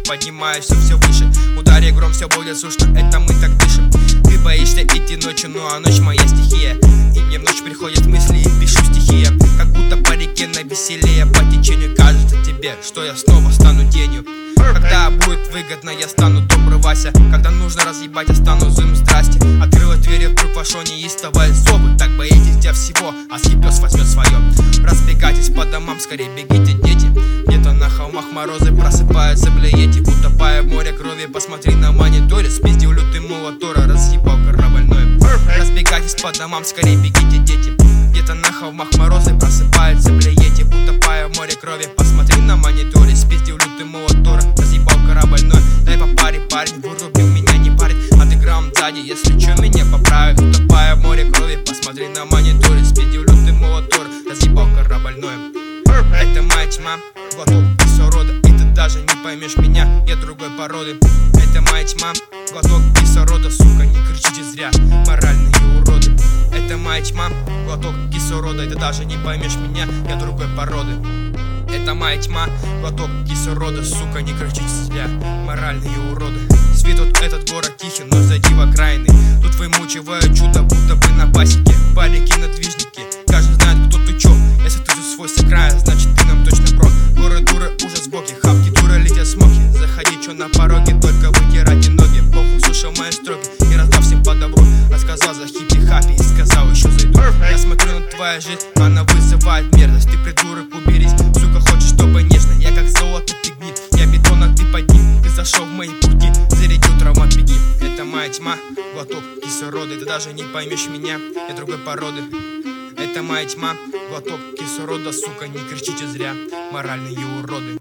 поднимаюсь все выше. Удари гром, все будет слышно, это мы так дышим. Ты боишься идти ночью, ну а ночь моя стихия. И мне в ночь приходят мысли и пишу стихи. Как будто по реке на веселее по течению. Кажется тебе, что я снова стану тенью. Когда будет выгодно, я стану добрый Вася. Когда нужно разъебать, я стану злым здрасте. Открыла двери, вдруг вошло неистовое зовы. Так боитесь для всего, а пес возьмет свое. Разбегайтесь по домам, скорее бегите, дети. Где-то на холмах морозы просыпаются блеете. Утопая в море крови, посмотри на мониторе. Спиздил лютый молот Тора, разъебал корабельное. Разбегайтесь по домам, скорее бегите, дети. Где-то на холмах морозы просыпаются блеете. Утопая в море крови, посмотри на мониторе. Спиздил лютый молот Тора, разъебал корабельное. Дай по паре, парень, вырубил меня, не парень. А ты грамм сзади, если чё, меня поправит. Утопая в море крови, посмотри на мониторе. Спиздил лютый молот Тора, разъебал корабельное. Это моя тьма, глоток кислорода. И ты даже не поймешь меня, я другой породы. Это моя тьма, глоток кислорода. Сука, не кричите зря, моральные уроды. Это моя тьма, глоток кислорода. И ты даже не поймешь меня, я другой породы. Это моя тьма, глоток кислорода. Сука, не кричите зря, моральные уроды. С виду этот город тихий, но зайди в окраины. Тут вымучивают чудо, будто бы на пасеке. Парики на движнике, каждый знает, кто ты чё. Если ты же свой с края, значит ты нам точно про. Горы дуры, ужас боки, хапки дуры, летят смоки. Заходи чё на пороге, только вытирайте ноги. Похуй слушал мои строки и раздав всем по добру. Рассказал за хиппи-хаппи и сказал еще зайду. Я смотрю на твою жизнь, она вызывает мерзость. Ты придурок, уберись, сука, хочешь, чтобы нежно. Я как золото, ты гниль, я бетон, а ты под ним. Ты зашел в мои пути, зарядил травмат, беги. Это моя тьма, глоток кислорода. И ты даже не поймешь меня, я другой породы. Это моя тьма, глоток кислорода. Сука, не кричите зря, моральные уроды.